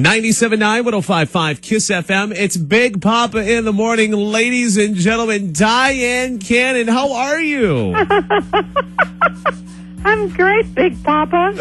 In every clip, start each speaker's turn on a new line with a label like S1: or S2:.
S1: 97.9, 105.5 KISS FM. It's Big Papa in the morning, ladies and gentlemen. Diane Cannon, how are you?
S2: I'm great, Big Papa.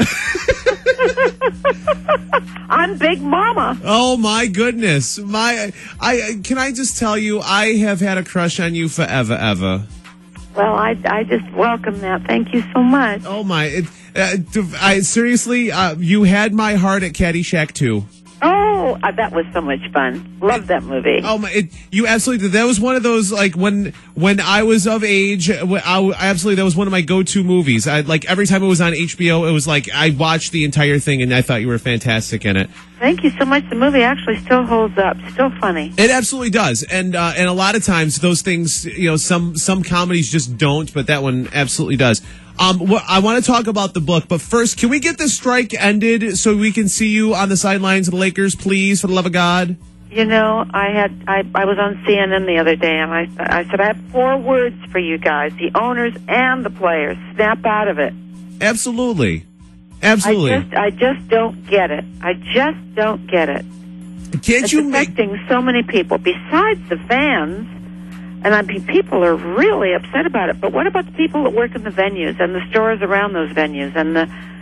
S2: I'm Big Mama.
S1: Oh my goodness! Can I just tell you, I have had a crush on you forever, ever.
S2: Well, I just welcome that. Thank you so much.
S1: Oh my! Seriously, you had my heart at Caddyshack 2.
S2: Oh, that was so much fun. Loved that movie.
S1: Oh my! You absolutely did. That was one of those, like, when I was of age. That was one of my go-to movies. Every time it was on HBO, it was like I watched the entire thing, and I thought you were fantastic in it.
S2: Thank you so much. The movie actually still holds up. Still funny.
S1: It absolutely does, and a lot of times those things, some comedies just don't, but that one absolutely does. I want to talk about the book, but first, can we get this strike ended so we can see you on the sidelines of the Lakers, please, for the love of God?
S2: You know, I was on CNN the other day, and I said, I have 4 words for you guys, the owners and the players. Snap out of it.
S1: Absolutely. Absolutely.
S2: I just don't get it. I just don't get it.
S1: It's
S2: affecting so many people besides the fans. And I mean, people are really upset about it. But what about the people that work in the venues and the stores around those venues? And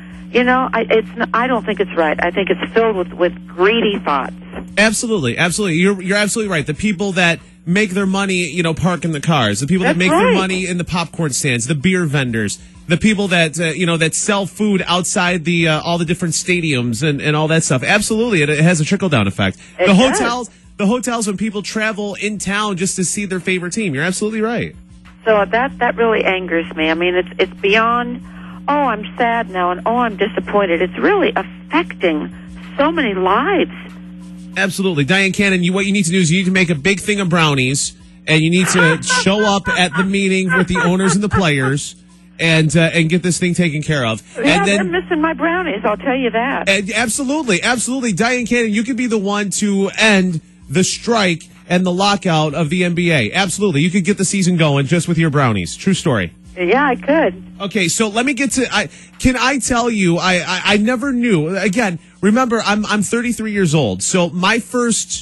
S2: I don't think it's right. I think it's filled with greedy thoughts.
S1: Absolutely, absolutely. You're absolutely right. The people that make their money, parking the cars. The people that make their money in the popcorn stands. The beer vendors. The people that that sell food outside the all the different stadiums and all that stuff. Absolutely, it has a trickle down effect. The hotels when people travel in town just to see their favorite team. You're absolutely right.
S2: So that really angers me. I mean, it's beyond, oh, I'm sad now, and oh, I'm disappointed. It's really affecting so many lives.
S1: Absolutely. Diane Cannon, what you need to do is you need to make a big thing of brownies, and you need to show up at the meeting with the owners and the players and get this thing taken care of.
S2: Yeah, they're missing my brownies, I'll tell you that.
S1: And absolutely, absolutely. Diane Cannon, you could be the one to end the strike and the lockout of the NBA. Absolutely. You could get the season going just with your brownies. True story.
S2: Yeah, I could.
S1: Okay, so let me get to... can I tell you, I never knew... Again, remember, I'm 33 years old, so my first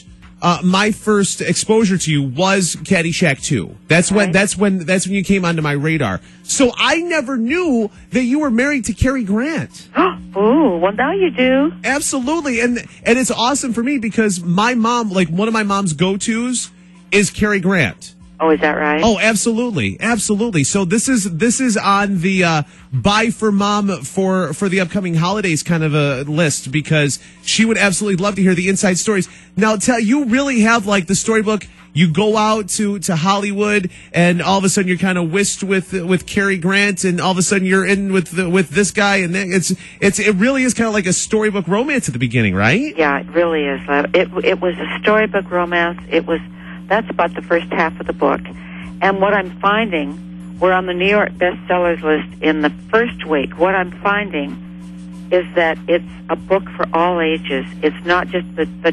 S1: exposure to you was Caddyshack 2. That's when you came onto my radar. So I never knew that you were married to Cary Grant.
S2: Oh, well, now you do.
S1: Absolutely, and it's awesome for me because my mom, one of my mom's go-tos is Cary Grant.
S2: Oh, is that right?
S1: Oh, absolutely, absolutely. So this is on the buy for mom for the upcoming holidays kind of a list because she would absolutely love to hear the inside stories. Now, you really have the storybook. You go out to Hollywood, and all of a sudden you're kind of whisked with Cary Grant, and all of a sudden you're in with this guy, and it really is kind of like a storybook romance at the beginning, right?
S2: Yeah, it really is. It was a storybook romance. That's about the first half of the book. And what I'm finding, we're on the New York bestsellers list in the first week. What I'm finding is that it's a book for all ages. It's not just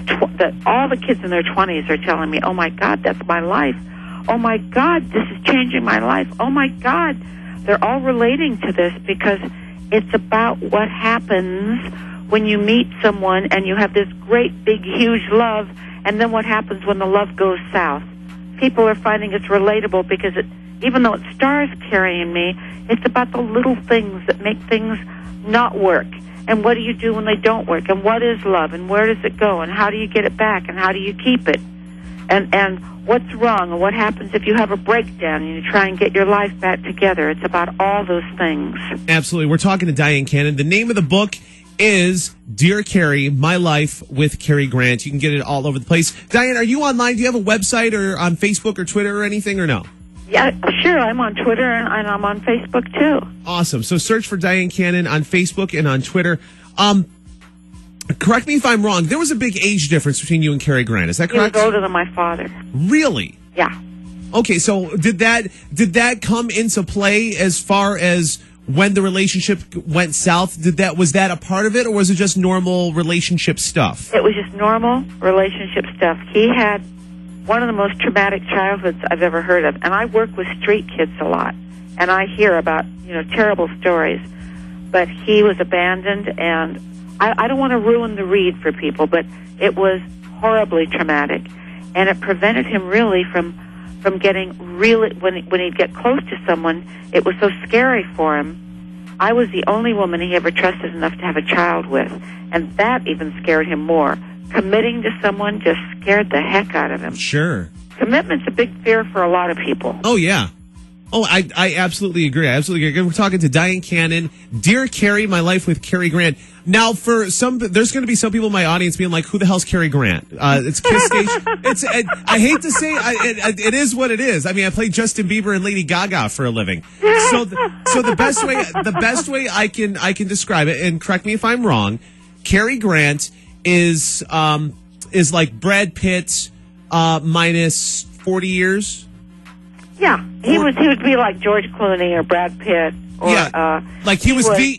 S2: all the kids in their 20s are telling me, oh, my God, that's my life. Oh, my God, this is changing my life. Oh, my God. They're all relating to this because it's about what happens when you meet someone and you have this great, big, huge love, and then what happens when the love goes south. People are finding it's relatable because even though it stars Cary and me, it's about the little things that make things not work. And what do you do when they don't work? And what is love? And where does it go? And how do you get it back? And how do you keep it? And what's wrong? And what happens if you have a breakdown and you try and get your life back together? It's about all those things.
S1: Absolutely. We're talking to Diane Cannon. The name of the book is Dear Cary, My Life with Cary Grant. You can get it all over the place. Diane, are you online? Do you have a website or on Facebook or Twitter or anything or no?
S2: Yeah, sure. I'm on Twitter and I'm on Facebook too.
S1: Awesome. So search for Diane Cannon on Facebook and on Twitter. Correct me if I'm wrong. There was a big age difference between you and Cary Grant. Is that correct?
S2: He was older than my father.
S1: Really?
S2: Yeah.
S1: Okay. So did that come into play as far as when the relationship went south? Was that a part of it, or was it just normal relationship stuff?
S2: It was just normal relationship stuff. He had one of the most traumatic childhoods I've ever heard of, and I work with street kids a lot, and I hear about terrible stories. But he was abandoned, and I don't want to ruin the read for people, but it was horribly traumatic, and it prevented him really from getting really, when he'd get close to someone, it was so scary for him. I was the only woman he ever trusted enough to have a child with, and that even scared him more. Committing to someone just scared the heck out of him.
S1: Sure.
S2: Commitment's a big fear for a lot of people.
S1: Oh, yeah. Oh, I absolutely agree. I absolutely agree. We're talking to Diane Cannon. Dear Cary, My Life with Cary Grant. Now, for some, there's going to be some people in my audience being like, who the hell's Cary Grant? It's Kiss Station. I hate to say it is what it is. I mean, I play Justin Bieber and Lady Gaga for a living. So the best way I can describe it, and correct me if I'm wrong, Cary Grant is like Brad Pitt, minus 40 years.
S2: Yeah, he would be like George Clooney or Brad Pitt. Or,
S1: yeah, like he was the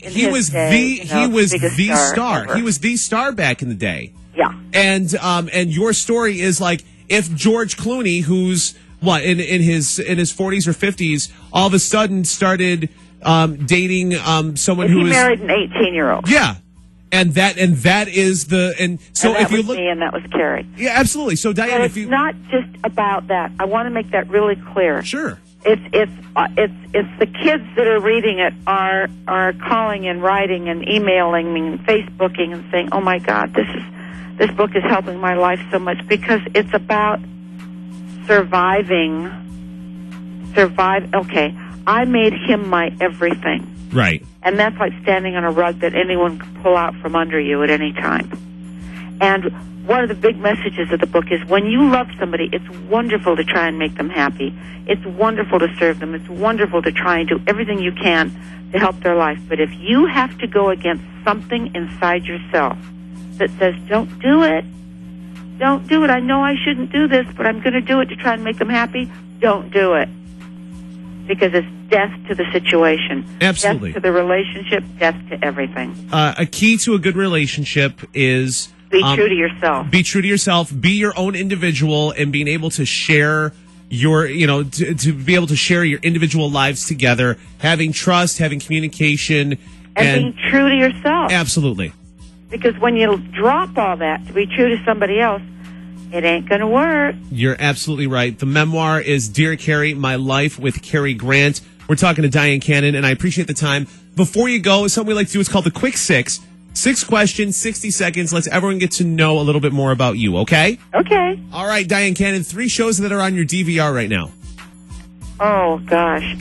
S1: star.
S2: Ever.
S1: He was the star back in the day.
S2: Yeah,
S1: and your story is like if George Clooney, who's what in his 40s or 50s, all of a sudden started dating someone who
S2: married an 18-year-old.
S1: Yeah. And that is if you look,
S2: and that was Cary.
S1: Yeah, absolutely. So Diane,
S2: it's not just about that. I want to make that really clear.
S1: Sure.
S2: It's the kids that are reading it are calling and writing and emailing me and Facebooking and saying, "Oh my God, this book is helping my life so much," because it's about surviving. Okay, I made him my everything.
S1: Right.
S2: And that's like standing on a rug that anyone can pull out from under you at any time. And one of the big messages of the book is when you love somebody, it's wonderful to try and make them happy. It's wonderful to serve them. It's wonderful to try and do everything you can to help their life. But if you have to go against something inside yourself that says, don't do it, I know I shouldn't do this, but I'm going to do it to try and make them happy, don't do it. Because it's death to the situation.
S1: Absolutely.
S2: Death to the relationship, death to everything.
S1: A key to a good relationship is...
S2: Be true to yourself.
S1: Be true to yourself. Be your own individual, and being able to share your, to be able to share your individual lives together, having trust, having communication.
S2: And being true to yourself.
S1: Absolutely.
S2: Because when you drop all that to be true to somebody else, it ain't going to work.
S1: You're absolutely right. The memoir is Dear Cary, My Life with Cary Grant. We're talking to Diane Cannon, and I appreciate the time. Before you go, something we like to do is called the Quick Six. 6 questions, 60 seconds. Let's everyone get to know a little bit more about you, okay?
S2: Okay.
S1: All right, Diane Cannon, 3 shows that are on your DVR right now.
S2: Oh, gosh.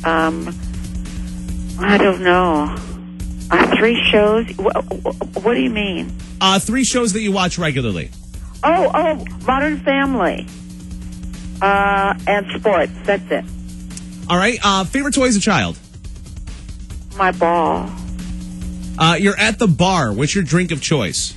S2: I don't know. 3 shows? What do you mean?
S1: 3 shows that you watch regularly.
S2: Oh, Modern Family. And sports. That's it.
S1: All right. Favorite toy as a child?
S2: My ball.
S1: You're at the bar. What's your drink of choice?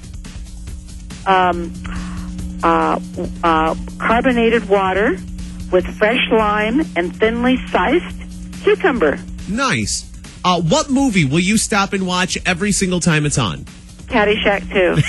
S2: Carbonated water with fresh lime and thinly sliced cucumber.
S1: Nice. What movie will you stop and watch every single time it's on?
S2: Caddyshack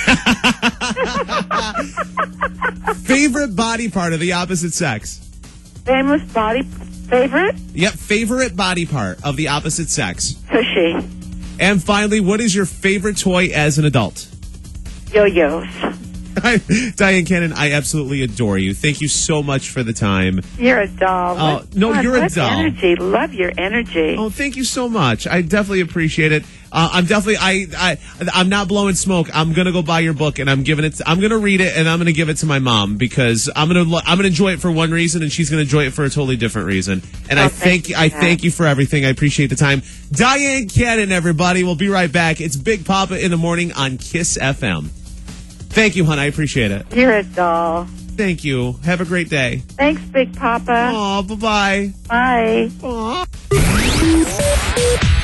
S1: 2. Favorite body part of the opposite sex?
S2: Favorite?
S1: Yep, favorite body part of the opposite sex.
S2: Tushy.
S1: And finally, what is your favorite toy as an adult?
S2: Yo-yos.
S1: Diane Cannon, I absolutely adore you. Thank you so much for the time.
S2: You're a doll.
S1: You're a doll.
S2: Energy. Love your energy.
S1: Oh, thank you so much. I definitely appreciate it. I'm not blowing smoke. I'm gonna go buy your book and I'm gonna read it and I'm gonna give it to my mom because I'm gonna enjoy it for one reason and she's gonna enjoy it for a totally different reason. And I thank you for everything. I appreciate the time. Diane Cannon, everybody. We'll be right back. It's Big Papa in the morning on Kiss FM. Thank you, hon. I appreciate it.
S2: You're a doll.
S1: Thank you. Have a great day.
S2: Thanks, Big Papa.
S1: Aw, bye-bye.
S2: Bye.
S1: Aw.